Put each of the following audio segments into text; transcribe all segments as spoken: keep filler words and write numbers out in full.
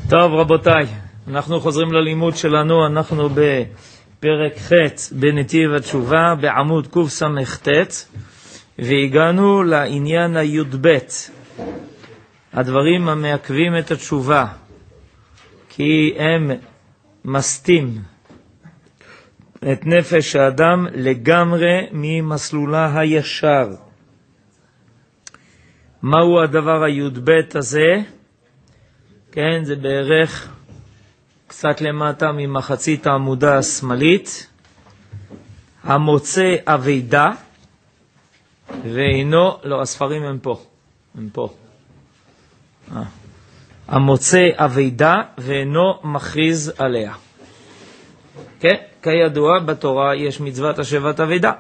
טוב רבותיי, אנחנו חוזרים ללימוד שלנו, אנחנו בפרק ח' בנתיב התשובה בעמוד קס"ט והגענו לעניין הי"ב, הדברים המעכבים את התשובה כי הם מסתים את נפש האדם לגמרי ממסלולה הישר. מהו הדבר הי"ב הזה? כן, זה בערך קצת למטה ממחצית העמודה השמאלית. המוצא אבידה ואינו, לא, הספרים הם פה, הם פה. אה. המוצא אבידה ואינו מכריז עליה. כן, כידוע בתורה יש מצוות השבת אבידה.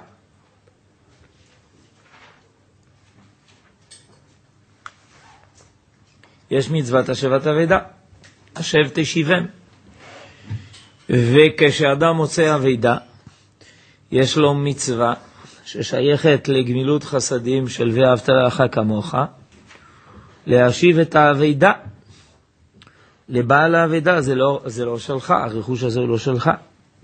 יש מצוות השבת אבידה, השב תשיבם. וכשאדם מוצא אבידה, יש לו מצווה ששייכת לגמילות חסדים של ואהבת לרעך כמוך, להשיב את האבידה. לבעל האבידה זה לא, זה לא שלך, הרכוש הזה הוא לא שלך.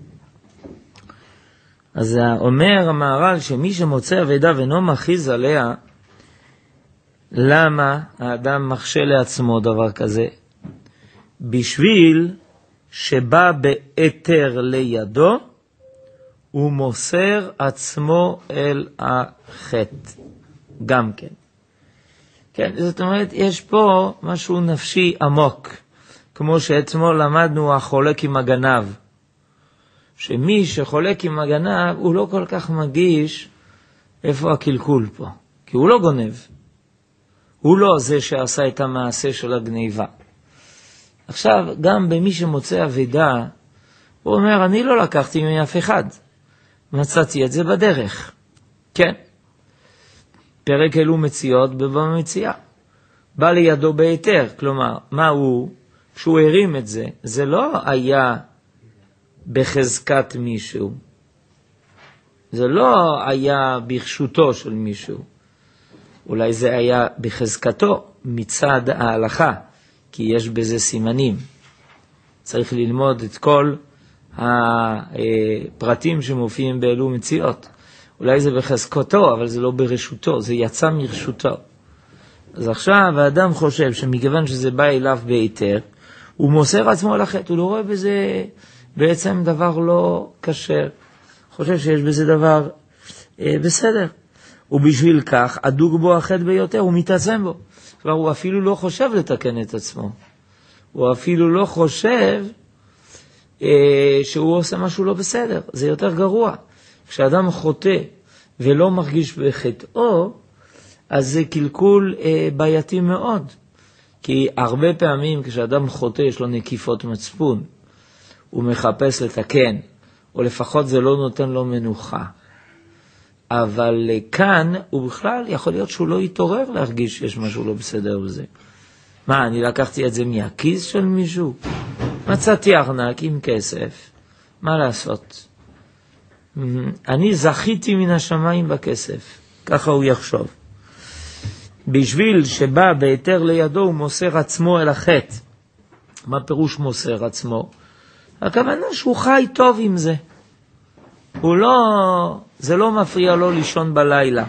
אז אומר המהר"ל שמי שמוצא אבידה ואינו מכריז עליה, למה האדם מחשה לעצמו דבר כזה? בשביל שבא ביתר לידו הוא מוסר עצמו אל החטא גם כן. כן, זאת אומרת יש פה משהו נפשי עמוק, כמו שאתמול למדנו החולק עם הגנב, שמי שחולק עם הגנב הוא לא כל כך מגיש איפה הקלקול פה, כי הוא לא גונב, הוא לא זה שעשה את המעשה של הגניבה. עכשיו, גם במי שמוצא אבידה, הוא אומר, אני לא לקחתי מאף אחד, מצאתי את זה בדרך. כן. פרק אלו מציאות בבא מציאה. בא לידו ביתר, כלומר, מה הוא? כשהוא הרים את זה, זה לא היה בחזקת מישהו. זה לא היה ברשותו של מישהו. אולי זה היה בחזקתו מצד ההלכה, כי יש בזה סימנים. צריך ללמוד את כל הפרטים שמופיעים באלו מציאות. אולי זה בחזקתו, אבל זה לא ברשותו, זה יצא מרשותו. אז עכשיו האדם חושב שמכיוון שזה בא אליו ביתר, הוא מוסר עצמו על החטא, הוא לא רואה בזה בעצם דבר לא כשר. חושב שיש בזה דבר אה, בסדר. ובשביל כך, הדוג בו החטא ביותר, הוא מתעצם בו. כבר הוא אפילו לא חושב לתקן את עצמו. הוא אפילו לא חושב אה, שהוא עושה משהו לא בסדר. זה יותר גרוע. כשאדם חוטא ולא מרגיש בחטאו, אז זה קלקול אה, בעייתי מאוד. כי הרבה פעמים כשאדם חוטא יש לו נקיפות מצפון, הוא מחפש לתקן, או לפחות זה לא נותן לו מנוחה. אבל כאן הוא בכלל יכול להיות שהוא לא יתעורר להרגיש שיש משהו לא בסדר בזה. מה, אני לקחתי את זה מהכיס של מישהו? מצאתי ארנק עם כסף, מה לעשות? אני זכיתי מן השמיים בכסף, ככה הוא יחשוב. בשביל שבא ביתר לידו הוא מוסר עצמו אל החטא. מה פירוש מוסר עצמו? הכוונה שהוא חי טוב עם זה. הוא לא, זה לא מפריע לו לישון בלילה.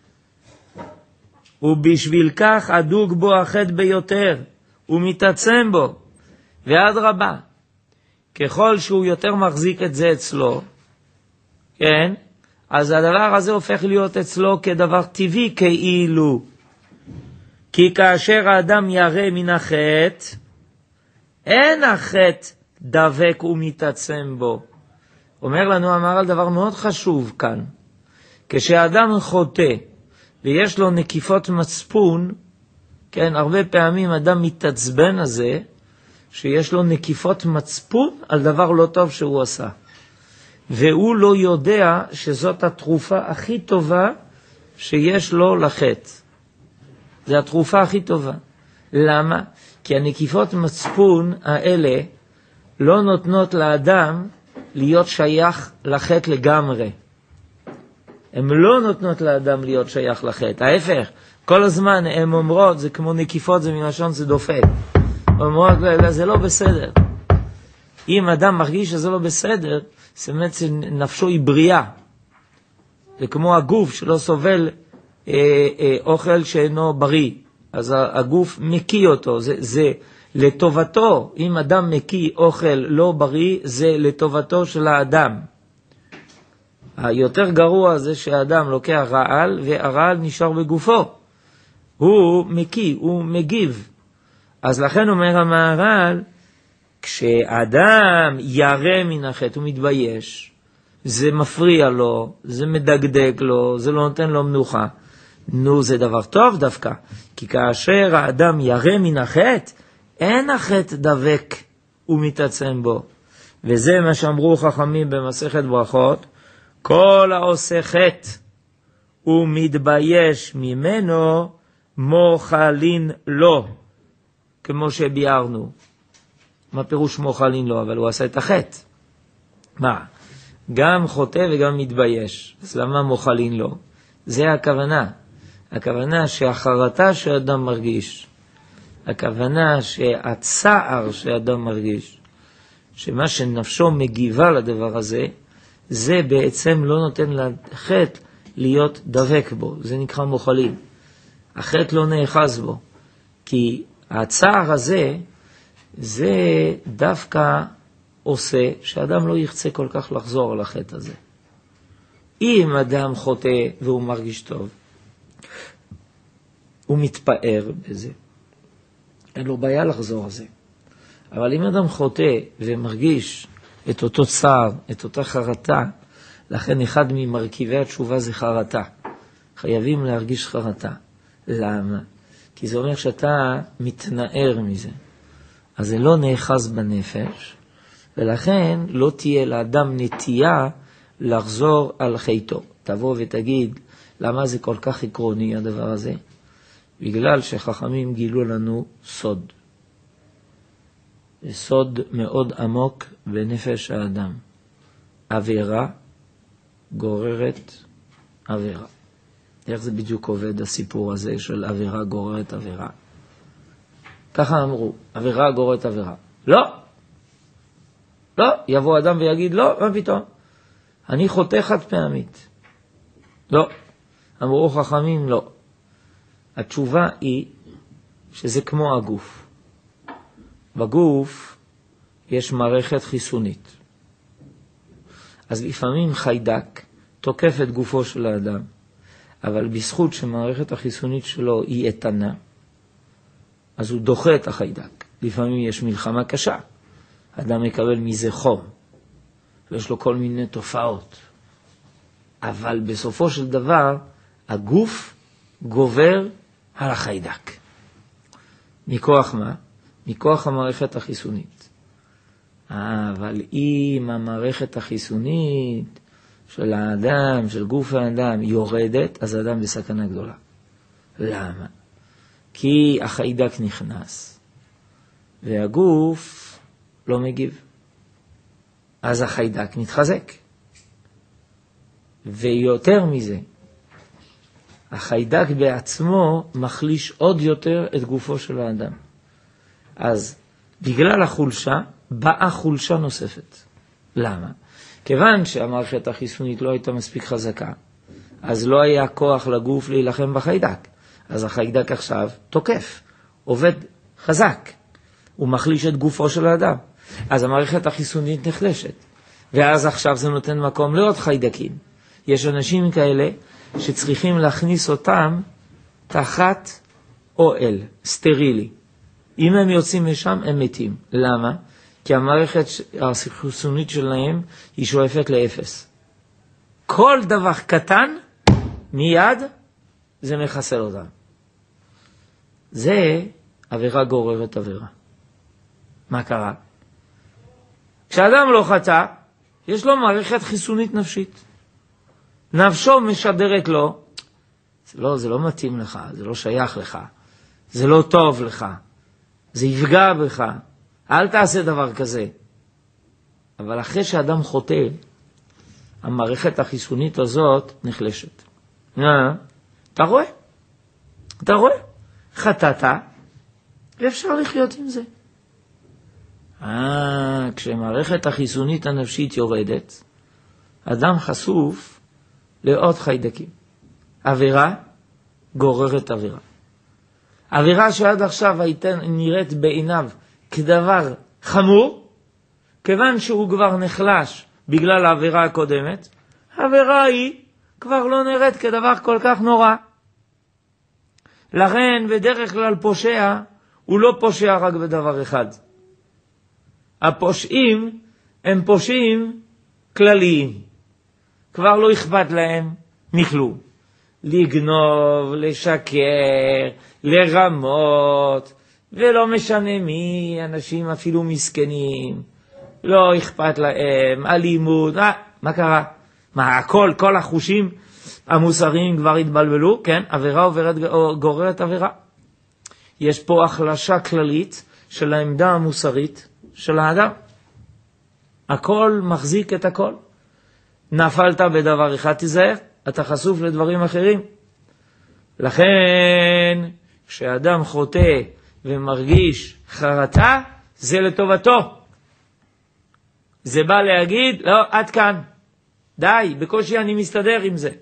ובשביל כך הדוג בו החטא ביותר, הוא מתעצם בו. ועד רבה, ככל שהוא יותר מחזיק את זה אצלו, כן, אז הדבר הזה הופך להיות אצלו כדבר טבעי כאילו. כי כאשר האדם ירא מן החטא, אין החטא דבק ומתעצם בו. אומר לנו אמר על דבר מאוד חשוב כאן. כשאדם חוטא ויש לו נקיפות מצפון, כן, הרבה פעמים אדם מתעצבן הזה, שיש לו נקיפות מצפון על דבר לא טוב שהוא עשה. והוא לא יודע שזאת התרופה הכי טובה שיש לו לחטא. זה התרופה הכי טובה. למה? כי הנקיפות מצפון האלה לא נותנות לאדם להיות שייך לחטא לגמרי. הן לא נותנות לאדם להיות שייך לחטא. ההפך, כל הזמן הן אומרות, זה כמו נקיפות, זה מלשון, זה דופק. אומרות, לא, זה לא בסדר. אם אדם מרגיש שזה לא בסדר, זאת אומרת שנפשו היא בריאה. זה כמו הגוף שלא סובל אה, אה, אוכל שאינו בריא. אז הגוף מקיא אותו, זה, זה לטובתו. אם אדם מקיא אוכל לא בריא, זה לטובתו של האדם. היותר גרוע זה שהאדם לוקח רעל, והרעל נשאר בגופו. הוא מקיא, הוא מגיב. אז לכן אומר המהר"ל, כשאדם ירא מן החטא, הוא מתבייש, זה מפריע לו, זה מדגדג לו, זה לא נותן לו מנוחה. נו, זה דבר טוב דווקא, כי כאשר האדם ירא מן החטא, אין החטא דבק ומתעצם בו. וזה מה שאמרו חכמים במסכת ברכות, כל העושה חטא ומתבייש ממנו, מוחלין לו, כמו שביארנו. מה פירוש מוחלין לו? אבל הוא עשה את החטא. מה? גם חוטא וגם מתבייש. אז למה מוחלין לו? זה הכוונה. הכוונה שהחרטה שאדם מרגיש, הכוונה שהצער שאדם מרגיש, שמה שנפשו מגיבה לדבר הזה, זה בעצם לא נותן לחטא להיות דבק בו. זה נקרא מוחלין. החטא לא נאחז בו. כי הצער הזה, זה דווקא עושה שאדם לא יחצה כל כך לחזור על החטא הזה. אם אדם חוטא והוא מרגיש טוב, הוא מתפאר בזה. אין לו בעיה לחזור על זה. אבל אם אדם חוטא ומרגיש את אותו צער, את אותה חרטה, לכן אחד ממרכיבי התשובה זה חרטה. חייבים להרגיש חרטה. למה? כי זה אומר שאתה מתנער מזה. אז זה לא נאחז בנפש, ולכן לא תהיה לאדם נטייה לחזור על חטאו. תבוא ותגיד, למה זה כל כך עקרוני הדבר הזה? בגלל שחכמים גילו לנו סוד. זה סוד מאוד עמוק בנפש האדם. עבירה גוררת עבירה. איך זה בדיוק עובד הסיפור הזה של עבירה גוררת עבירה? ככה אמרו, עבירה גוררת עבירה. לא! לא! יבוא אדם ויגיד, לא, מה פתאום? אני חוטא חד פעמית. לא. אמרו חכמים, לא. התשובה היא שזה כמו הגוף. בגוף יש מערכת חיסונית. אז לפעמים חיידק תוקף את גופו של האדם, אבל בזכות שמערכת החיסונית שלו היא איתנה, אז הוא דוחה את החיידק. לפעמים יש מלחמה קשה. האדם מקבל מזה חום, ויש לו כל מיני תופעות. אבל בסופו של דבר, הגוף גובר על החיידק. מכוח מה? מכוח המערכת החיסונית. אבל אם המערכת החיסונית של האדם, של גוף האדם, יורדת, אז האדם בסכנה גדולה. למה? כי החיידק נכנס, והגוף לא מגיב. אז החיידק מתחזק. ויותר מזה, החיידק בעצמו מחליש עוד יותר את גופו של האדם. אז בגלל החולשה, באה חולשה נוספת. למה? כיוון שהמערכת החיסונית לא הייתה מספיק חזקה, אז לא היה כוח לגוף להילחם בחיידק. אז החיידק עכשיו תוקף, עובד חזק. הוא מחליש את גופו של האדם. אז המערכת החיסונית נחלשת. ואז עכשיו זה נותן מקום לעוד חיידקים. יש אנשים כאלה שצריכים להכניס אותם תחת אוהל, סטרילי. אם הם יוצאים משם, הם מתים. למה? כי המערכת החיסונית שלהם היא שואפת לאפס. כל דבר קטן, מיד, זה מחסל אותם. זה עבירה גוררת עבירה. מה קרה? כשאדם לא חטא, יש לו מערכת חיסונית נפשית. נפשו משדרת לו, זה לא, זה לא מתאים לך, זה לא שייך לך, זה לא טוב לך, זה יפגע בך, אל תעשה דבר כזה. אבל אחרי שאדם חוטא, המערכת החיסונית הזאת נחלשת. אה, אתה רואה? אתה רואה? חטאת, ואפשר לחיות עם זה. אה, כשמערכת החיסונית הנפשית יורדת, אדם חשוף לעוד חיידקים. עבירה גוררת עבירה. עבירה שעד עכשיו הייתה נראית בעיניו כדבר חמור, כיוון שהוא כבר נחלש בגלל העבירה הקודמת, העבירה היא כבר לא נראית כדבר כל כך נורא. לכן בדרך כלל פושע הוא לא פושע רק בדבר אחד. הפושעים הם פושעים כלליים. כבר לא אכפת להם מכלום. לגנוב, לשקר, לרמות, ולא משנה מי, אנשים אפילו מסכנים, לא אכפת להם, אלימות, אה, מה קרה? מה, הכל, כל החושים המוסריים כבר התבלבלו, כן? עבירה עוברת, גוררת עבירה. יש פה החלשה כללית של העמדה המוסרית של האדם. הכל מחזיק את הכל. נפלת בדבר אחד, תיזהר, אתה חשוף לדברים אחרים. לכן, כשאדם חוטא ומרגיש חרטה, זה לטובתו. זה בא להגיד, לא, עד כאן. די, בקושי אני מסתדר עם זה.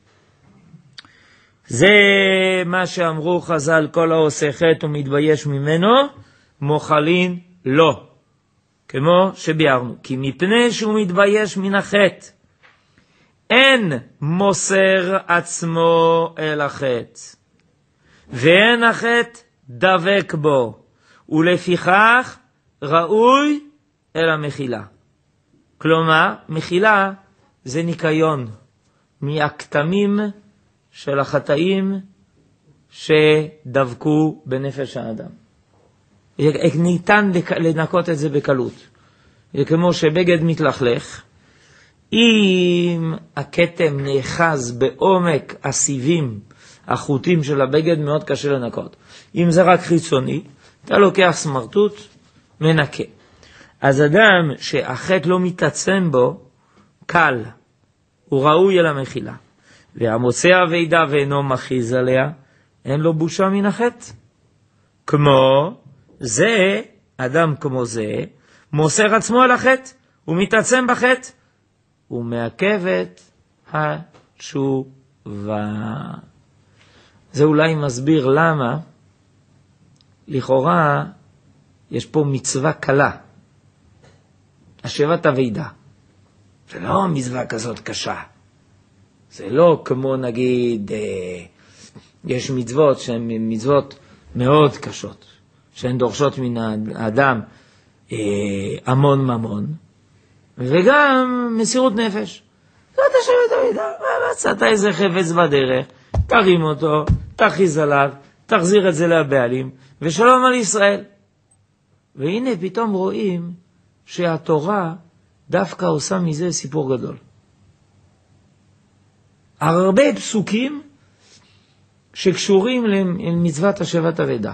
זה מה שאמרו חז"ל, כל העושה חטא ומתבייש ממנו, מוחלין לא. כמו שביארנו, כי מפני שהוא מתבייש מן החטא, אין מוסר עצמו אל החטא, ואין החטא דבק בו, ולפיכך ראוי אל המחילה. כלומר, מחילה זה ניקיון מהכתמים של החטאים שדבקו בנפש האדם. ניתן לנקות את זה בקלות. כמו שבגד מתלכלך, אם הכתם נאחז בעומק הסיבים, החוטים של הבגד, מאוד קשה לנקות. אם זה רק חיצוני, אתה לוקח סמרטוט, מנקה. אז אדם שהחטא לא מתעצם בו, קל, הוא ראוי אל המחילה. והמוצא הוידה ואינו מכריז עליה, אין לו בושה מן החטא. כמו זה, אדם כמו זה, מוסר עצמו אל החטא, הוא מתעצם בחטא, הוא מעכב את התשובה. זה אולי מסביר למה, לכאורה, יש פה מצווה קלה. השבת הוידה. זה לא מצווה כזאת קשה. זה לא כמו נגיד, אה, יש מצוות שהן מצוות מאוד קשות, שהן דורשות מן האדם אה, המון ממון, וגם מסירות נפש. זאת השבת הוידה. מצאת איזה חפץ בדרך, תרים אותו, תחיז עליו, תחזיר את זה לבעלים, ושלום על ישראל. והנה פתאום רואים שהתורה דווקא עושה מזה סיפור גדול. הרבה פסוקים שקשורים למצוות השבת הוידה.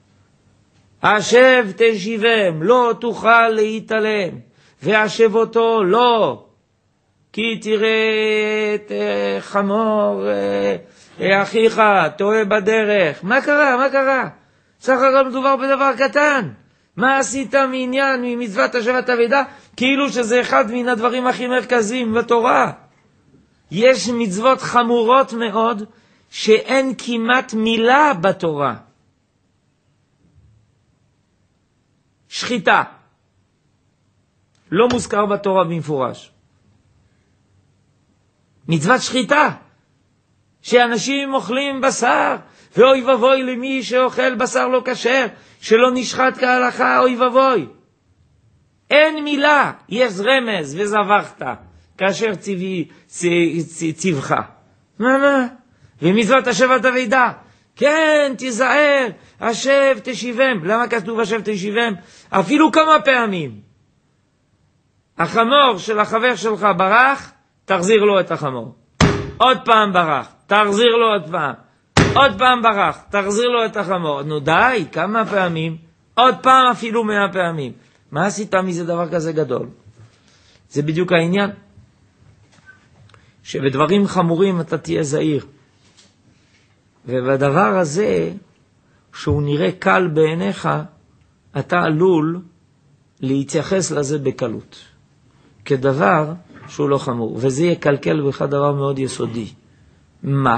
השב תשיבם, לא תוכל להתעלם, והשב אותו לא, כי תראה את חמור אחיך טועה בדרך. מה קרה? מה קרה? סך הכל מדובר בדבר קטן. מה עשית מעניין ממצוות השבת הוידה? כאילו שזה אחד מן הדברים הכי מרכזיים בתורה. יש מצוות חמורות מאוד שאין כמעט מילה בתורה. שחיטה לא מוזכר בתורה במפורש. מצוות שחיטה, שאנשים אוכלים בשר, ואוי ובוי למי שאוכל בשר לא כשר, שלא נשחט כהלכה, אוי ובוי. אין מילה, יש רמז וזבחת, כאשר צביא, צבך. מה, מה? ומצוות השבת הוידה, כן, תיזהר, השב תשיבם. למה כתוב השב תשיבם? אפילו כמה פעמים. החמור של החבר שלך ברח, תחזיר לו את החמור. עוד פעם ברח, תחזיר לו עוד פעם. עוד פעם ברח, תחזיר לו את החמור. נו די, כמה פעמים? עוד פעם אפילו מאה פעמים. מה עשית מזה דבר כזה גדול? זה בדיוק העניין. שבדברים חמורים אתה תהיה זהיר. ובדבר הזה, שהוא נראה קל בעיניך, אתה עלול להתייחס לזה בקלות, כדבר שהוא לא חמור, וזה יקלקל בך דבר מאוד יסודי. מה?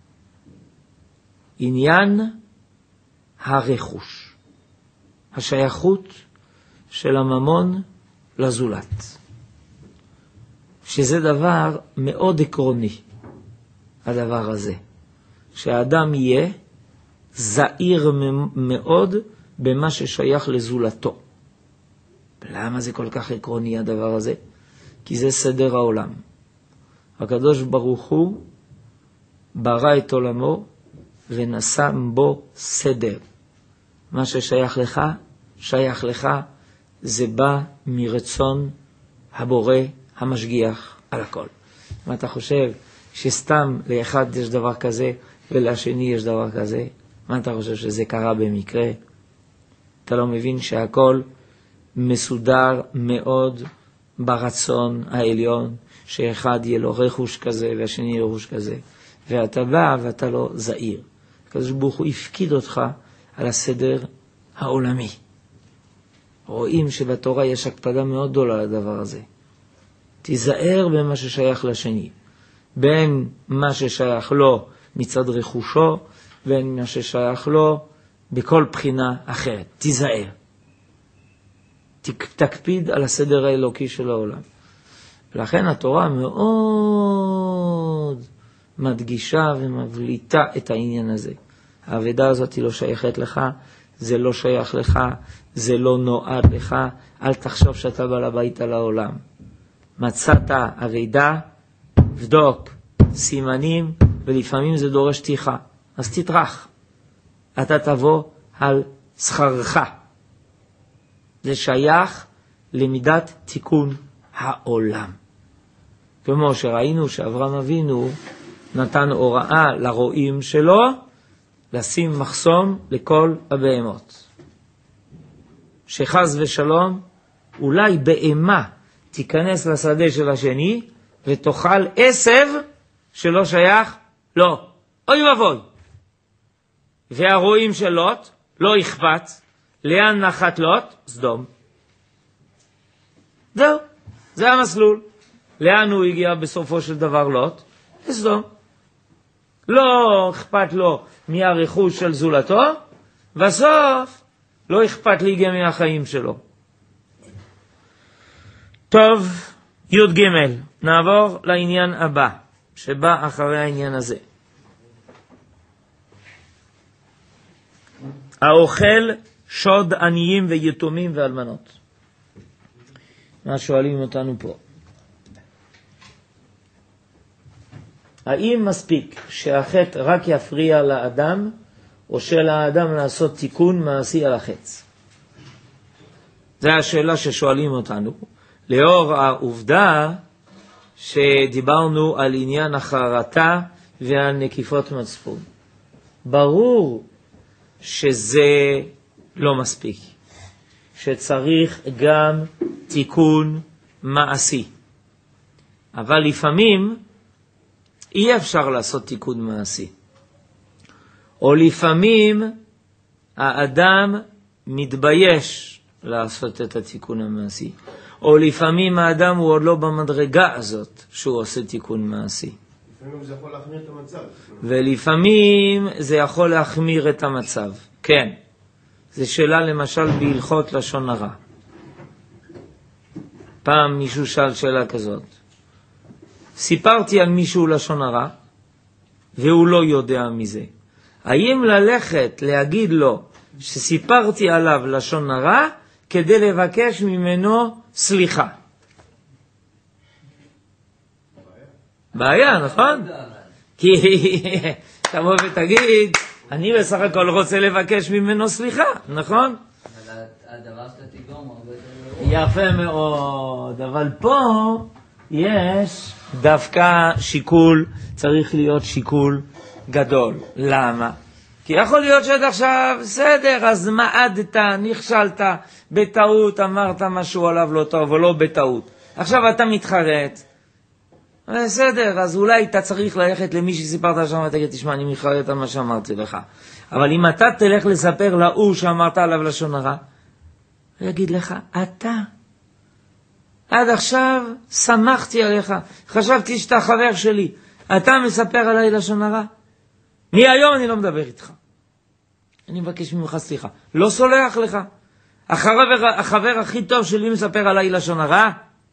עניין הרכוש, השייכות של הממון לזולת, שזה דבר מאוד עקרוני, הדבר הזה, שהאדם יהיה זהיר מאוד במה ששייך לזולתו. למה זה כל כך עקרוני הדבר הזה? כי זה סדר העולם. הקדוש ברוך הוא ברא את עולמו ונשם בו סדר. מה ששייך לך, שייך לך, זה בא מרצון הבורא המשגיח על הכל. מה אתה חושב? שסתם לאחד יש דבר כזה ולשני יש דבר כזה? מה אתה חושב שזה קרה במקרה? אתה לא מבין שהכל מסודר מאוד ברצון העליון, שאחד יהיה לו רכוש כזה והשני יהיה רכוש כזה, ואתה בא ואתה לא זהיר. הקדוש ברוך הוא הפקיד אותך על הסדר העולמי. רואים שבתורה יש הקפדה מאוד גדולה לדבר הזה. תיזהר במה ששייך לשני, בין מה ששייך לו מצד רכושו, בין מה ששייך לו בכל בחינה אחרת. תיזהר. תקפיד על הסדר האלוקי של העולם. ולכן התורה מאוד מדגישה ומבליטה את העניין הזה. העבודה הזאת היא לא שייכת לך, זה לא שייך לך, זה לא נועד לך, אל תחשוב שאתה בא לבית על העולם. מצאת עבודה, בדוק, סימנים, ולפעמים זה דורש תיכה. אז תטרח. אתה תבוא על שכרך. זה שייך למידת תיקון העולם. כמו שראינו שאברהם אבינו נתן הוראה לרועים שלו לשים מחסום לכל הבהמות. שחז ושלום אולי בהמה תיכנס לשדה של השני ותאכל עשב שלא שייך לא. אוי ובוי. והרועים של לוט לא אכפת. לאן נחת לוט? סדום. זהו, זה המסלול. לאן הוא הגיע בסופו של דבר לוט? לסדום. לא אכפת לו מהרכוש של זולתו, בסוף לא אכפת לי גם מהחיים שלו. טוב, י' ג' נעבור לעניין הבא, שבא אחרי העניין הזה. האוכל שוד עניים ויתומים ואלמנות. מה שואלים אותנו פה? האם מספיק שהחטא רק יפריע לאדם, או שלאדם לעשות תיקון מעשי על החץ? זו השאלה ששואלים אותנו, לאור העובדה שדיברנו על עניין החרטה ועל נקיפות מצפון. ברור שזה לא מספיק, שצריך גם תיקון מעשי. אבל לפעמים אי אפשר לעשות תיקון מעשי. או לפעמים האדם מתבייש לעשות את התיקון המעשי. או לפעמים האדם הוא עוד לא במדרגה הזאת שהוא עושה תיקון מעשי. לפעמים זה יכול להחמיר את המצב. ולפעמים זה יכול להחמיר את המצב. כן. זה שאלה למשל בהלכות לשון הרע. פעם מישהו שאל שאלה כזאת. סיפרתי על מישהו לשון הרע, והוא לא יודע מזה. האם ללכת להגיד לו שסיפרתי עליו לשון הרע, כדי לבקש ממנו סליחה? בעיה, נכון? כי תבוא ותגיד, אני בסך הכל רוצה לבקש ממנו סליחה, נכון? אבל הדבר שאתה תגרום הרבה יותר... יפה מאוד, אבל פה יש דווקא שיקול, צריך להיות שיקול גדול. למה? כי יכול להיות שעד עכשיו, בסדר, אז מעדת, נכשלת, בטעות אמרת משהו עליו לא טוב, או לא בטעות. עכשיו אתה מתחרט. בסדר, אז אולי אתה צריך ללכת למי שסיפרת שם ותגיד, תשמע, אני מתחרט על מה שאמרתי לך. אבל אם אתה תלך לספר להוא שאמרת עליו לשון הרע, הוא יגיד לך, אתה, עד עכשיו שמחתי עליך, חשבתי שאתה חבר שלי, אתה מספר עליי לשון הרע? מהיום אני לא מדבר איתך. אני מבקש ממך סליחה. לא סולח לך. החבר, החבר הכי טוב שלי מספר עליי לשון הרע?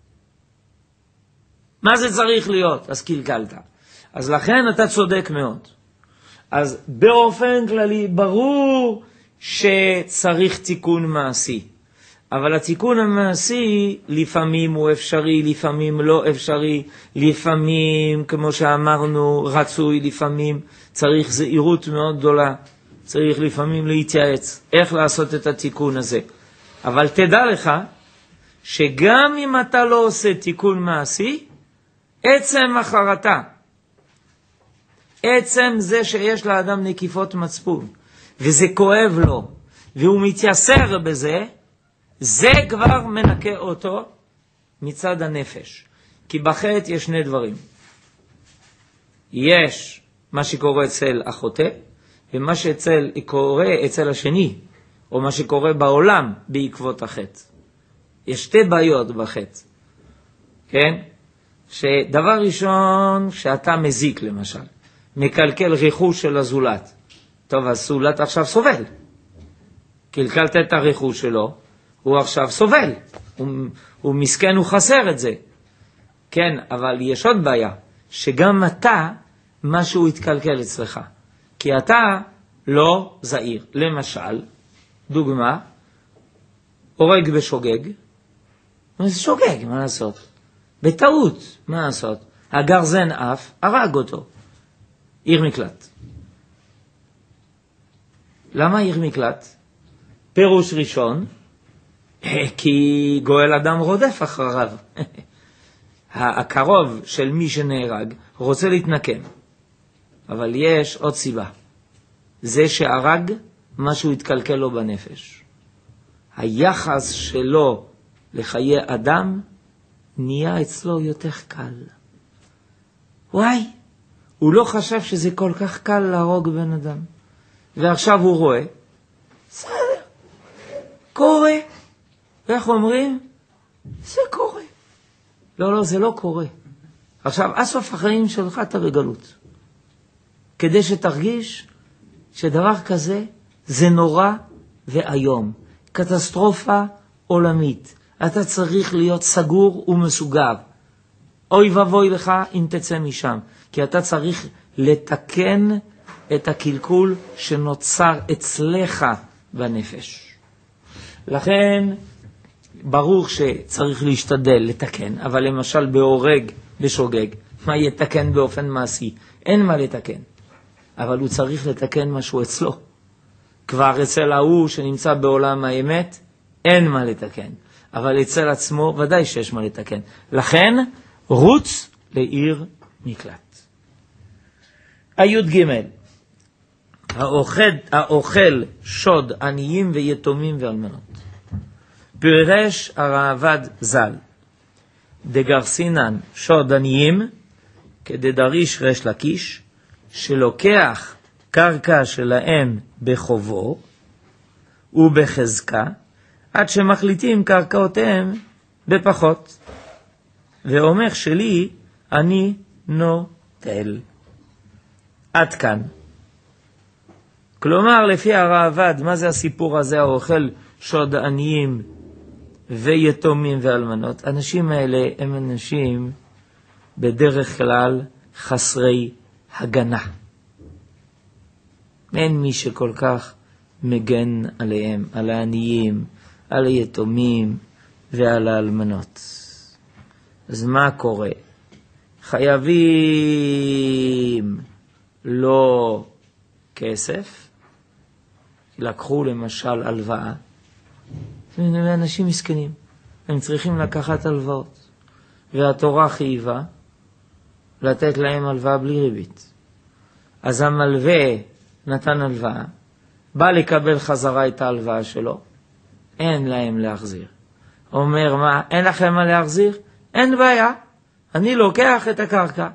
מה זה צריך להיות? אז קלקלת. אז לכן אתה צודק מאוד. אז באופן כללי ברור שצריך תיקון מעשי. אבל התיקון המעשי לפעמים הוא אפשרי, לפעמים לא אפשרי, לפעמים, כמו שאמרנו, רצוי, לפעמים צריך זהירות מאוד גדולה, צריך לפעמים להתייעץ איך לעשות את התיקון הזה. אבל תדע לך שגם אם אתה לא עושה תיקון מעשי, עצם החרטה, עצם זה שיש לאדם נקיפות מצפון, וזה כואב לו, והוא מתייסר בזה, זה כבר מנקה אותו מצד הנפש. כי בחטא יש שני דברים. יש מה שקורה אצל החוטא, ומה שקורה אצל השני, או מה שקורה בעולם בעקבות החטא. יש שתי בעיות בחטא. כן? שדבר ראשון, שאתה מזיק למשל, מקלקל רכוש של הזולת. טוב, הזולת עכשיו סובל. קלקלת את הרכוש שלו, הוא עכשיו סובל. הוא, הוא מסכן, הוא חסר את זה. כן, אבל יש עוד בעיה, שגם אתה, משהו יתקלקל אצלך. כי אתה לא זהיר. למשל, דוגמה, הורג בשוגג. זה שוגג, מה לעשות? בטעות, מה לעשות? הגרזן אף, הרג אותו. עיר מקלט. למה עיר מקלט? פירוש ראשון, כי גואל אדם רודף אחריו. הקרוב של מי שנהרג רוצה להתנקם. אבל יש עוד סיבה. זה שהרג, משהו התקלקל לו בנפש. היחס שלו לחיי אדם נהיה אצלו יותר קל. וואי, הוא לא חשב שזה כל כך קל להרוג בן אדם. ועכשיו הוא רואה, בסדר, קורה. ואיך אומרים? זה קורה. לא, לא, זה לא קורה. עכשיו, אסוף החיים שלך אתה בגלות. כדי שתרגיש שדבר כזה זה נורא והיום. קטסטרופה עולמית. אתה צריך להיות סגור ומסוגב. אוי ובוי לך אם תצא משם. כי אתה צריך לתקן את הקלקול שנוצר אצלך בנפש. לכן, ברור שצריך להשתדל לתקן, אבל למשל בהורג, בשוגג, מה יתקן באופן מעשי? אין מה לתקן. אבל הוא צריך לתקן משהו אצלו. כבר אצל ההוא שנמצא בעולם האמת, אין מה לתקן. אבל אצל עצמו ודאי שיש מה לתקן. לכן, רוץ לעיר מקלט. היוד ג' האוכל, האוכל שוד עניים ויתומים ואלמנות. פירש הרעבד ז"ל, דגרסינן שוד עניים, כדדריש רש לקיש, שלוקח קרקע שלהם בחובו ובחזקה, עד שמחליטים קרקעותיהם בפחות. ואומר שלי, אני נוטל. עד כאן. כלומר, לפי הרעבד, מה זה הסיפור הזה, האוכל שוד עניים ויתומים ואלמנות? אנשים האלה הם אנשים בדרך כלל חסרי הגנה. אין מי שכל כך מגן עליהם, על העניים, על היתומים ועל האלמנות. אז מה קורה? חייבים לא כסף, לקחו למשל הלוואה, אנשים מסכנים, הם צריכים לקחת הלוואות, והתורה חייבה לתת להם הלוואה בלי ריבית. אז המלווה נתן הלוואה, בא לקבל חזרה את ההלוואה שלו, אין להם להחזיר. אומר, מה, אין לכם מה להחזיר? אין בעיה, אני לוקח את הקרקע.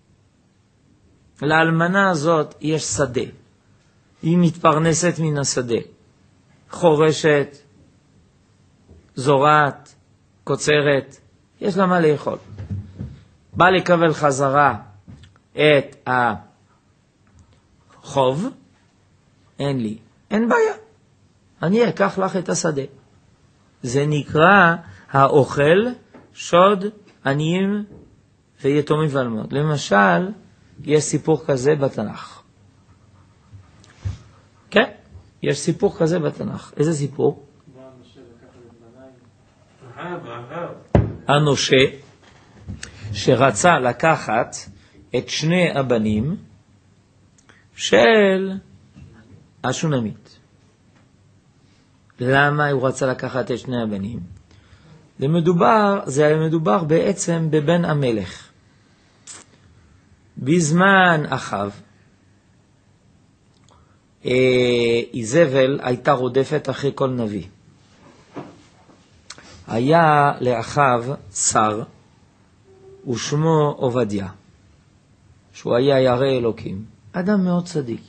לאלמנה הזאת יש שדה, היא מתפרנסת מן השדה, חורשת, זורעת, קוצרת, יש לה מה לאכול. בא לקבל חזרה את החוב, אין לי, אין בעיה. אני אקח לך את השדה. זה נקרא האוכל, שוד, עניים ויתומים ואלמנות. למשל, יש סיפור כזה בתנ"ך. כן, יש סיפור כזה בתנ"ך. איזה סיפור? הנושה שרצה לקחת את שני הבנים של השונמית. למה הוא רצה לקחת את שני הבנים? זה מדובר, זה היה מדובר בעצם בבן המלך. בזמן אחאב, איזבל הייתה רודפת אחרי כל נביא. היה לאחאב שר, ושמו עובדיה, שהוא היה ירא אלוקים, אדם מאוד צדיק.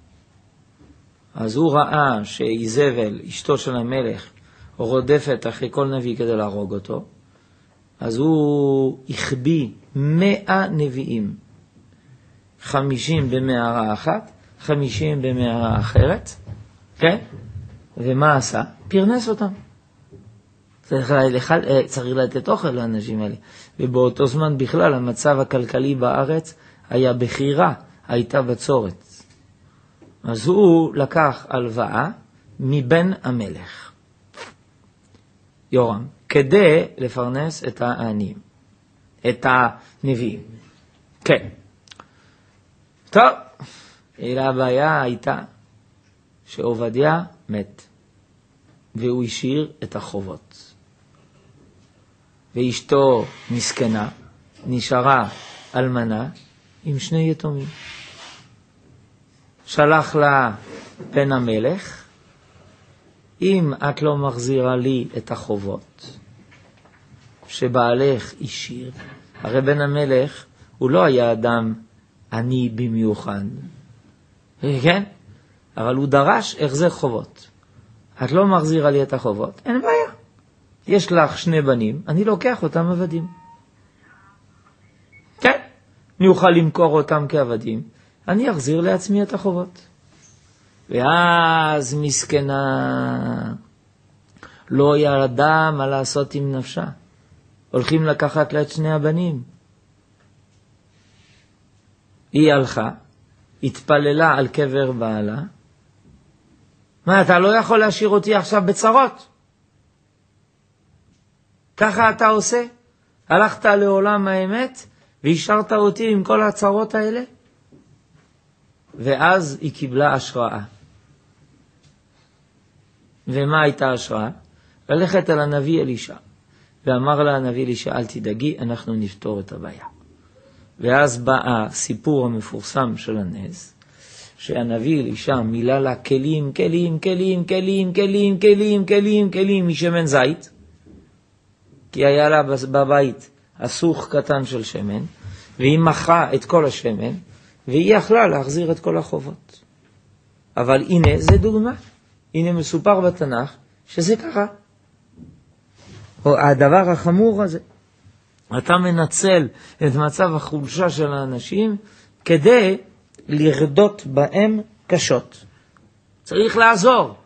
אז הוא ראה שאיזבל, אשתו של המלך, רודפת אחרי כל נביא כדי להרוג אותו, אז הוא החביא מאה נביאים, חמישים במערה אחת, חמישים במערה אחרת, כן? ומה עשה? פרנס אותם. צריך, לחל... צריך לתת אוכל לאנשים האלה. ובאותו זמן בכלל המצב הכלכלי בארץ היה בחירה, הייתה בצורת. אז הוא לקח הלוואה מבן המלך, יורם, כדי לפרנס את העניים, את הנביאים. כן. טוב, אלא הבעיה הייתה שעובדיה מת, והוא השאיר את החובות. ואשתו מסכנה, נשארה אלמנה עם שני יתומים. שלח לה בן המלך, אם את לא מחזירה לי את החובות שבעלך השאיר, הרי בן המלך הוא לא היה אדם עני במיוחד, כן? אבל הוא דרש החזר חובות. את לא מחזירה לי את החובות, אין בעיה. יש לך שני בנים, אני לוקח אותם עבדים. כן, אני אוכל למכור אותם כעבדים, אני אחזיר לעצמי את החובות. ואז מסכנה לא ידעה מה לעשות עם נפשה. הולכים לקחת לה את שני הבנים. היא הלכה, התפללה על קבר בעלה. מה, אתה לא יכול להשאיר אותי עכשיו בצרות? ככה אתה עושה? הלכת לעולם האמת והשארת אותי עם כל הצרות האלה? ואז היא קיבלה השראה. ומה הייתה השראה? ללכת אל הנביא אלישע. ואמר לה הנביא אלישע, אל תדאגי, אנחנו נפתור את הבעיה. ואז בא הסיפור המפורסם של הנס, שהנביא אלישע מילא לה כלים, כלים, כלים, כלים, כלים, כלים, כלים, כלים משמן זית, כי היה לה בבית הסוך קטן של שמן, והיא מכרה את כל השמן, והיא יכלה להחזיר את כל החובות. אבל הנה, זה דוגמה. הנה מסופר בתנ"ך שזה קרה. הדבר החמור הזה. אתה מנצל את מצב החולשה של האנשים כדי לרדות בהם קשות. צריך לעזור.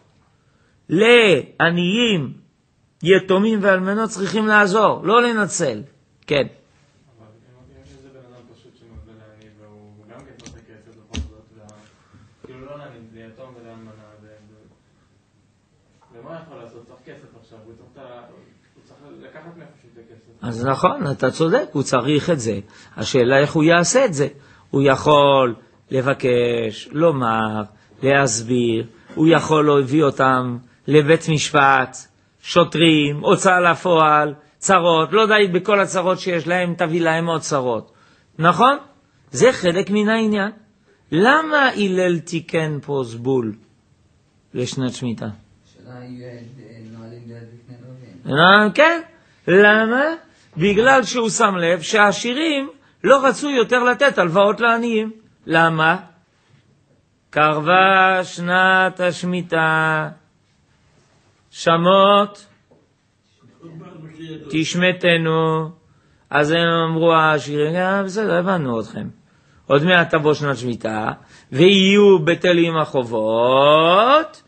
לעניים, יתומים ואלמנות צריכים לעזור, לא לנצל. כן. אז נכון, אתה צודק, הוא צריך את זה. השאלה איך הוא יעשה את זה. הוא יכול לבקש, לומר, להסביר, הוא יכול להביא אותם לבית משפט, שוטרים, הוצאה לפועל, צרות, לא די בכל הצרות שיש להם, תביא להם עוד צרות. נכון? זה חלק מן העניין. למה הלל תיקן פה זבול לשנת שמיטה? שאלה נועלים ליד בפני נובים. כן. למה? בגלל שהוא שם לב שהעשירים לא רצו יותר לתת הלוואות לעניים. למה? קרבה שנת השמיטה, שמות תשמטנו. אז הם אמרו העשירים, בסדר, הבנו אתכם. עוד מעט תבוא שנת שמיטה, ויהיו בטלים החובות,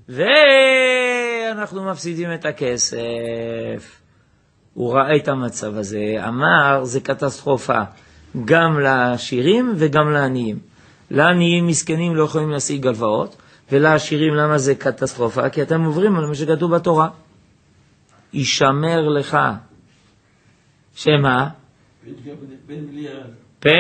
ואנחנו מפסידים את הכסף. הוא ראה את המצב הזה, אמר, זה קטסטרופה, גם לעשירים וגם לעניים. לעניים מסכנים לא יכולים להשיג הלוואות, ולעשירים למה זה קטסטרופה? כי אתם עוברים על מה שכתוב בתורה. ישמר לך. שמה? פן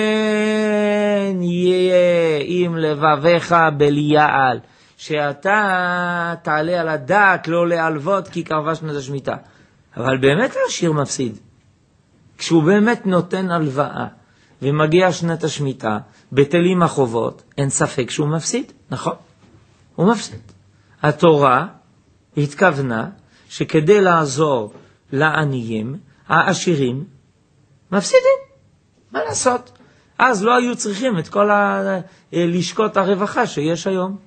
יהיה עם לבביך בליעל, שאתה תעלה על הדעת לא להלוות כי קרבה שנת השמיטה. אבל באמת העשיר מפסיד. כשהוא באמת נותן הלוואה ומגיע שנת השמיטה, בטלים החובות, אין ספק שהוא מפסיד, נכון? הוא מפסיד. התורה התכוונה שכדי לעזור לעניים, העשירים מפסידים. מה לעשות? אז לא היו צריכים את כל לשכות הרווחה שיש היום.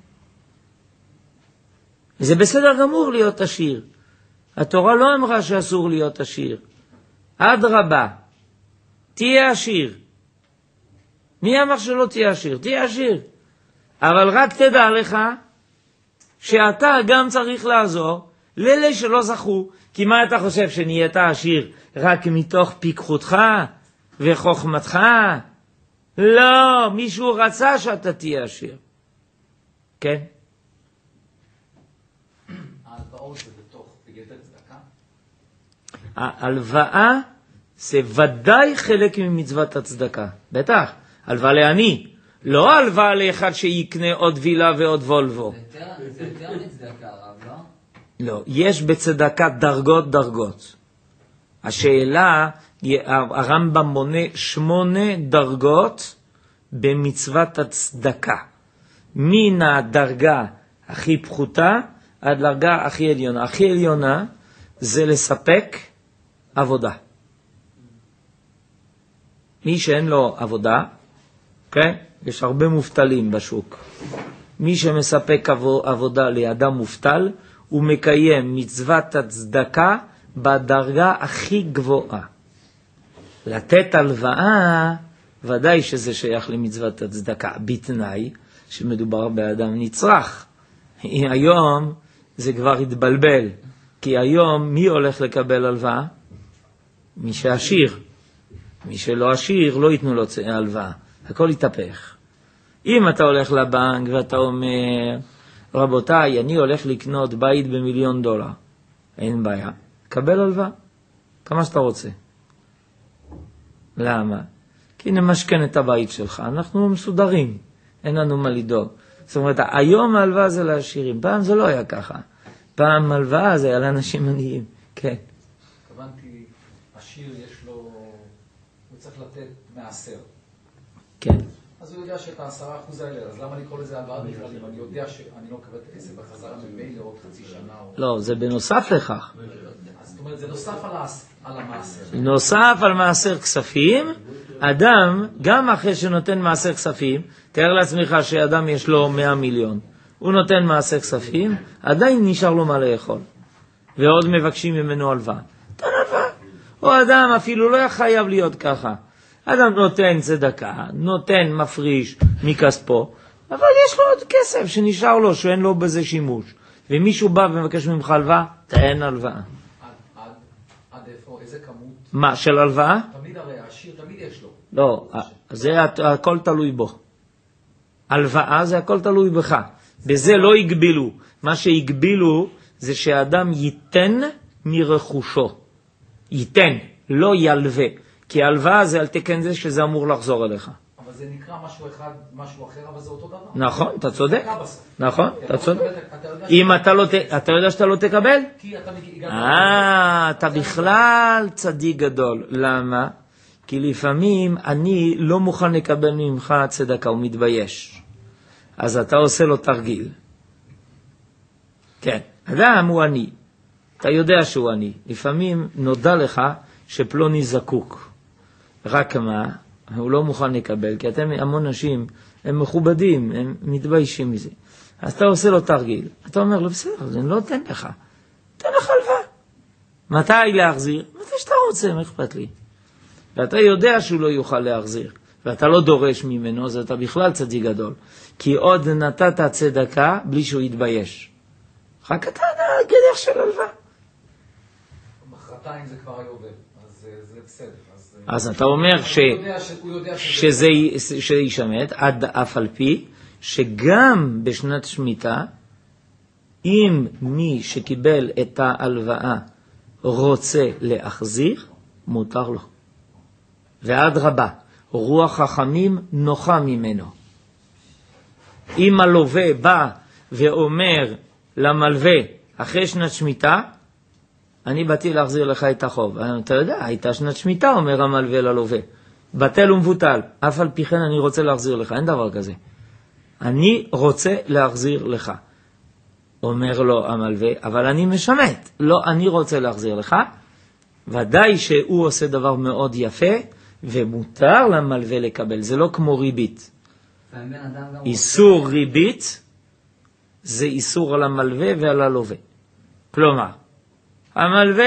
זה בסדר גמור להיות עשיר. התורה לא אמרה שאסור להיות עשיר. עד רבה, תהיה עשיר. מי אמר שלא תהיה עשיר? תהיה עשיר. אבל רק תדע לך שאתה גם צריך לעזור לאלה שלא זכו. כי מה אתה חושב, שנהיית עשיר רק מתוך פיקחותך וחוכמתך? לא, מישהו רצה שאתה תהיה עשיר. כן? ההלוואות זה בתוך בגדר צדקה? ההלוואה זה ודאי חלק ממצוות הצדקה. בטח, הלוואה לעני. לא הלוואה לאחד שיקנה עוד וילה ועוד וולבו. זה יותר מצדקה, הרב, לא? לא, יש בצדקה דרגות דרגות. השאלה, הרמב"ם מונה שמונה דרגות במצוות הצדקה. מן הדרגה הכי פחותה עד דרגה הכי עליונה. הכי עליונה זה לספק עבודה. מי שאין לו עבודה, כן? יש הרבה מובטלים בשוק. מי שמספק עבודה לאדם מובטל, הוא מקיים מצוות הצדקה בדרגה הכי גבוהה. לתת הלוואה, ודאי שזה שייך למצוות הצדקה, בתנאי שמדובר באדם נצרך. היום זה כבר התבלבל, כי היום מי הולך לקבל הלוואה? מי שעשיר. מי שלא עשיר לא ייתנו לו הלוואה, הכל יתהפך. אם אתה הולך לבנק ואתה אומר, רבותיי, אני הולך לקנות בית במיליון דולר, אין בעיה, קבל הלוואה, כמה שאתה רוצה. למה? כי נמשכן את הבית שלך, אנחנו מסודרים, אין לנו מה לדאוג. זאת אומרת, היום ההלוואה זה לעשירים, פעם זה לא היה ככה. פעם הלוואה זה היה לאנשים עניים, כן. התכוונתי, עשיר יש לו, הוא צריך לתת מעשר. כן. אז הוא יודע שאת העשרה אחוז האלה, אז למה לקרוא לזה הלוואה בכלל, אם אני יודע שאני לא מקבל את הכסף בחזרה ממילא עוד חצי שנה או... לא, זה בנוסף לכך. אז זאת אומרת, זה נוסף על, הס... על המעשר. נוסף על מעשר כספים, אדם, גם אחרי שנותן מעשר כספים, תאר לעצמך שאדם יש לו מאה מיליון, הוא נותן מעשר כספים, עדיין נשאר לו מה לאכול, ועוד מבקשים ממנו הלוואה. תן הלוואה. או אדם אפילו לא חייב להיות ככה. אדם נותן צדקה, נותן מפריש מכספו, אבל יש לו עוד כסף שנשאר לו, שאין לו בזה שימוש. ומישהו בא ומבקש ממך הלוואה, תן הלוואה. עד, עד, עד איפה, איזה כמות? מה, של הלוואה? תמיד הרי העשיר, תמיד יש לו. לא, זה הכל תלוי בו. הלוואה זה הכל תלוי בך. בזה לא הגבילו. מה שהגבילו זה שאדם ייתן מרכושו. ייתן, לא ילווה. כי הלוואה זה על תקן זה שזה אמור לחזור אליך. אבל זה נקרא משהו אחד, משהו אחר, אבל זה אותו דבר. נכון, אתה צודק. נכון, אתה צודק. אתה אם אתה לא, אתה יודע שאתה לא תקבל? כי אתה מגיע... אה, אתה בכלל צדיק גדול. למה? כי לפעמים אני לא מוכן לקבל ממך צדקה, הוא מתבייש. אז אתה עושה לו תרגיל. כן, אדם הוא עני. אתה יודע שהוא עני. לפעמים נודע לך שפלוני זקוק. רק מה? הוא לא מוכן לקבל, כי אתם המון אנשים, הם מכובדים, הם מתביישים מזה. אז אתה עושה לו תרגיל. אתה אומר לו, בסדר, אני לא אתן לך. תן לך הלוואה. מתי להחזיר? מתי שאתה רוצה, מה אכפת לי? ואתה יודע שהוא לא יוכל להחזיר, ואתה לא דורש ממנו, אז אתה בכלל צדיק גדול. כי עוד נתת צדקה בלי שהוא יתבייש. רק אתה גדך של הלוואה. מחרתיים זה כבר היובל, אז זה בסדר. אז אתה אומר שזה ישמט, עד אף על פי, שגם בשנת שמיטה, אם מי שקיבל את ההלוואה רוצה להחזיר, מותר לו. ועד רבה, רוח חכמים נוחה ממנו. אם הלווה בא ואומר למלווה, אחרי שנת שמיטה, אני באתי להחזיר לך את החוב. אתה יודע, הייתה שנת שמיטה, אומר המלווה ללווה. בטל ומבוטל, אף על פי כן אני רוצה להחזיר לך, אין דבר כזה. אני רוצה להחזיר לך. אומר לו המלווה, אבל אני משמט. לא, אני רוצה להחזיר לך. ודאי שהוא עושה דבר מאוד יפה, ומותר למלווה לקבל. זה לא כמו ריבית. איסור ריבית, זה איסור על המלווה ועל הלווה. כלומר, המלווה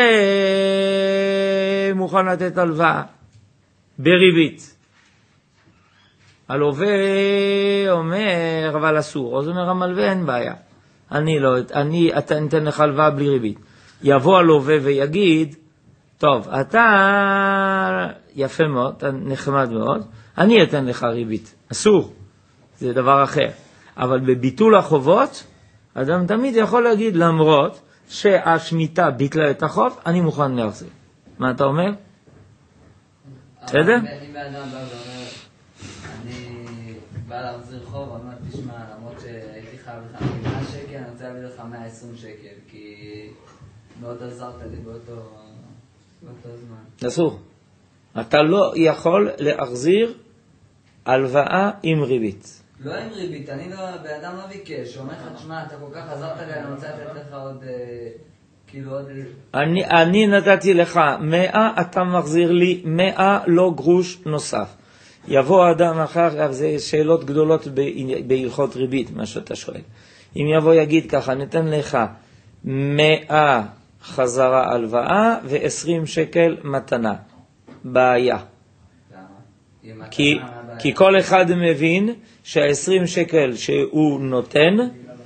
מוכן לתת הלוואה בריבית. הלווה אומר, אבל אסור. אז אומר המלווה, אין בעיה. אני לא, אני, אתה נתן לך הלוואה בלי ריבית. יבוא הלווה ויגיד, טוב, אתה יפה מאוד, אתה נחמד מאוד, אני אתן לך ריבית. אסור. זה דבר אחר. אבל בביטול החובות, אדם תמיד יכול להגיד, למרות שהשמיטה ביטלה את החוב, אני מוכן להחזיר. מה אתה אומר? בסדר? אם האדם בא ואומר, אני בא להחזיר חוב, אומר, תשמע, למרות שהייתי חייב לך מאה שקל, אני רוצה להביא לך מאה ועשרים שקל, כי מאוד עזרת לי באותו זמן. אסור. אתה לא יכול להחזיר הלוואה עם ריבית. לא עם ריבית, אני לא, באדם לא ביקש, אומר לך, תשמע, אתה כל כך עזרת לי, אני רוצה לתת לך עוד, כאילו עוד... אני, אני נתתי לך מאה, אתה מחזיר לי מאה, לא גרוש נוסף. יבוא אדם אחר, זה שאלות גדולות בהלכות ריבית, מה שאתה שואל. אם יבוא יגיד ככה, ניתן לך מאה חזרה הלוואה ועשרים שקל מתנה. בעיה. כי, כי כל אחד מבין שהעשרים שקל שהוא נותן,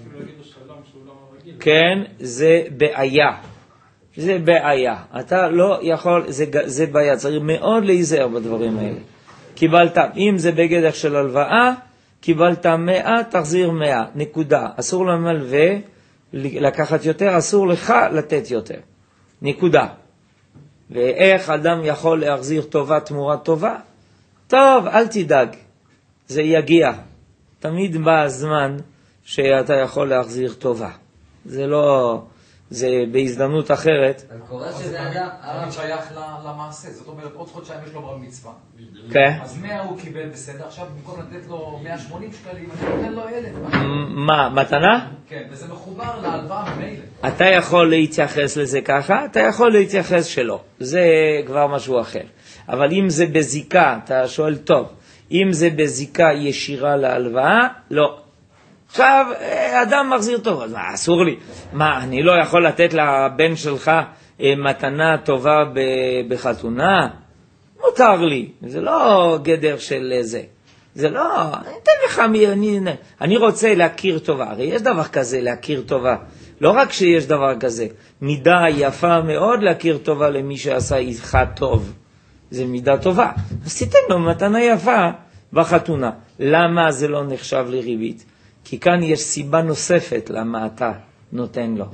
כן, זה בעיה. זה בעיה. אתה לא יכול, זה, זה בעיה. צריך מאוד להיזהר בדברים האלה. קיבלת, אם זה בגדר של הלוואה, קיבלת מאה, תחזיר מאה. נקודה. אסור למלווה לקחת יותר, אסור לך לתת יותר. נקודה. ואיך אדם יכול להחזיר טובה תמורת טובה? טוב, אל תדאג, זה יגיע. תמיד בא הזמן שאתה יכול להחזיר טובה. זה לא, זה בהזדמנות אחרת. אבל קורה שזה אדם... הרב שייך למעשה, זאת אומרת, עוד חודשיים יש לו בר מצווה. כן. אז מאה הוא קיבל בסדר, עכשיו במקום לתת לו מאה ושמונים שקלים, אני נותן לו אלף. מה, מתנה? כן, וזה מחובר להלוואה ממילא. אתה יכול להתייחס לזה ככה, אתה יכול להתייחס שלא. זה כבר משהו אחר. אבל אם זה בזיקה, אתה שואל טוב, אם זה בזיקה ישירה להלוואה, לא. עכשיו, אדם מחזיר טוב, אז מה, אסור לי. מה, אני לא יכול לתת לבן שלך מתנה טובה בחתונה? מותר לי. זה לא גדר של זה. זה לא, אני אתן לך, אני, אני רוצה להכיר טובה. הרי יש דבר כזה, להכיר טובה. לא רק שיש דבר כזה, מידה יפה מאוד להכיר טובה למי שעשה איתך טוב. זה מידה טובה. אז תיתן לו מתנה יפה בחתונה. למה זה לא נחשב לריבית? כי כאן יש סיבה נוספת למה אתה נותן לו.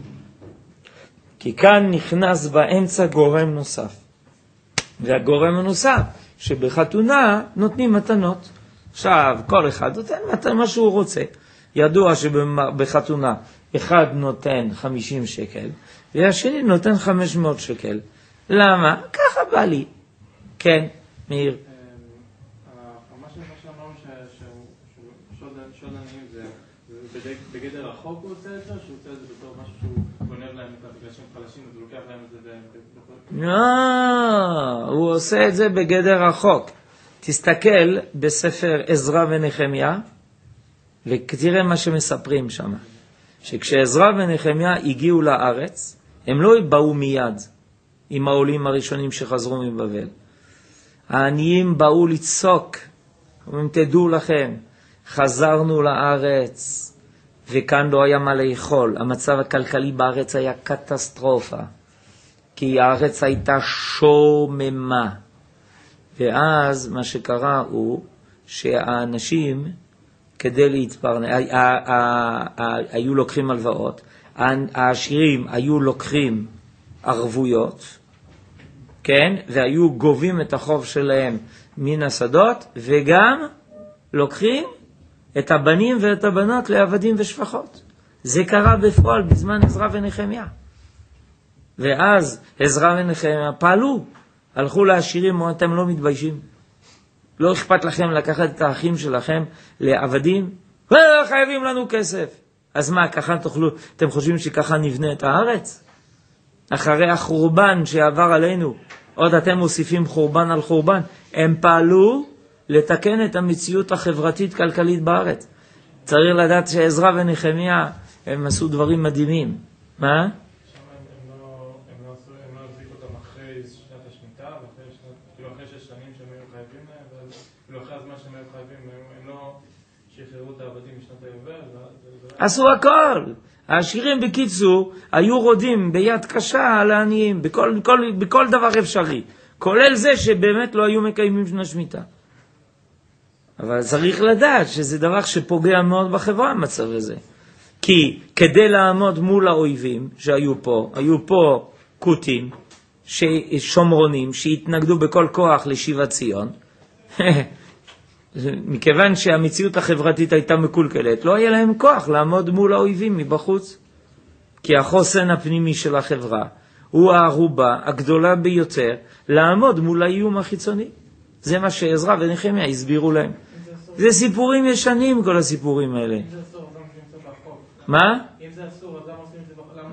כי כאן נכנס באמצע גורם נוסף. והגורם הנוסף, שבחתונה נותנים מתנות. עכשיו, כל אחד נותן מתנה מה שהוא רוצה. ידוע שבחתונה אחד נותן חמישים שקל, והשני נותן חמש מאות שקל. למה? ככה בא לי. כן, מאיר. מה שאמרנו ששוד עניים זה בגדר החוק הוא עושה את זה, שהוא עושה את זה בתור משהו שהוא גונב להם את בגלל שהם חלשים, אז הוא לוקח להם את זה לא, הוא עושה את זה בגדר החוק. תסתכל בספר עזרא ונחמיה, ותראה מה שמספרים שם. שכשעזרא ונחמיה הגיעו לארץ, הם לא באו מיד. עם העולים הראשונים שחזרו מבבל. העניים באו לצוק, אומרים, תדעו לכם, חזרנו לארץ, וכאן לא היה מה לאכול. המצב הכלכלי בארץ היה קטסטרופה, כי הארץ הייתה שוממה. ואז מה שקרה הוא שהאנשים, כדי להתפרנס, היו לוקחים הלוואות, העשירים היו לוקחים ערבויות, כן? והיו גובים את החוב שלהם מן השדות, וגם לוקחים את הבנים ואת הבנות לעבדים ושפחות. זה קרה בפועל בזמן עזרא ונחמיה. ואז עזרא ונחמיה פעלו, הלכו לעשירים, אמרו, אתם לא מתביישים? לא אכפת לכם לקחת את האחים שלכם לעבדים? חייבים לנו כסף. אז מה, ככה תוכלו, אתם חושבים שככה נבנה את הארץ? אחרי החורבן שעבר עלינו, עוד אתם מוסיפים חורבן על חורבן. הם פעלו לתקן את המציאות החברתית-כלכלית בארץ. צריך לדעת שעזרא ונחמיה, הם עשו דברים מדהימים. מה? שם הם לא החזיקו אותם אחרי שנת השמיטה, ואחרי שש שנים שהם היו חייבים להם, ואחרי הזמן שהם היו חייבים, הם לא שחררו את העבדים משנת היובל. עשו הכל. העשירים בקיצור היו רודים ביד קשה על העניים, בכל, בכל, בכל דבר אפשרי, כולל זה שבאמת לא היו מקיימים שנת שמיטה. אבל צריך לדעת שזה דבר שפוגע מאוד בחברה המצב הזה. כי כדי לעמוד מול האויבים שהיו פה, היו פה קוטים, שומרונים, שהתנגדו בכל כוח לשיבת ציון, מכיוון שהמציאות החברתית הייתה מקולקלת, לא היה להם כוח לעמוד מול האויבים מבחוץ. כי החוסן הפנימי של החברה הוא הערובה הגדולה ביותר לעמוד מול האיום החיצוני. זה מה שעזרא ונחמיה הסבירו להם. זה סיפורים ישנים, כל הסיפורים האלה. מה? אם זה אסור, אז למה עושים את זה בחלם?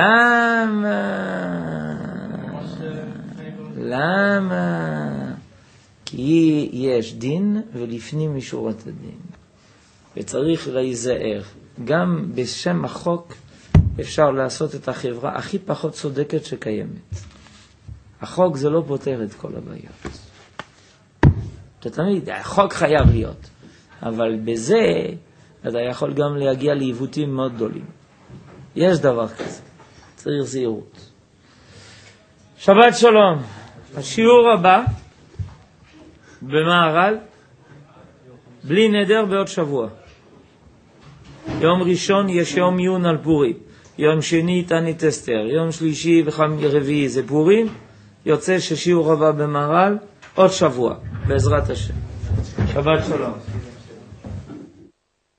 למה? למה? כי יש דין ולפנים משורת הדין. וצריך להיזהר. גם בשם החוק אפשר לעשות את החברה הכי פחות צודקת שקיימת. החוק זה לא פותר את כל הבעיות. אתה תמיד, החוק חייב להיות. אבל בזה אתה יכול גם להגיע לעיוותים מאוד גדולים. יש דבר כזה. צריך זהירות. שבת שלום. השיעור הבא במהר"ל, בלי נדר בעוד שבוע. יום ראשון יש יום עיון על פורים. יום שני תענית אסתר. יום שלישי ורביעי זה פורים. יוצא ששיעור הבא במהר"ל עוד שבוע, בעזרת השם. שבת שלום.